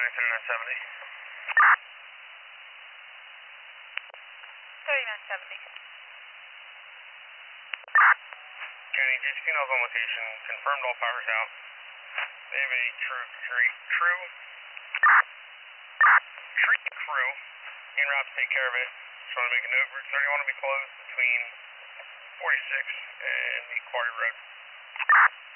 3970. 3970. County, just signals on location. Confirmed all powers out. They have a tree crew en route to take care of it. Just want to make a note. Route 31 will be closed between 46 and the Quarry Road.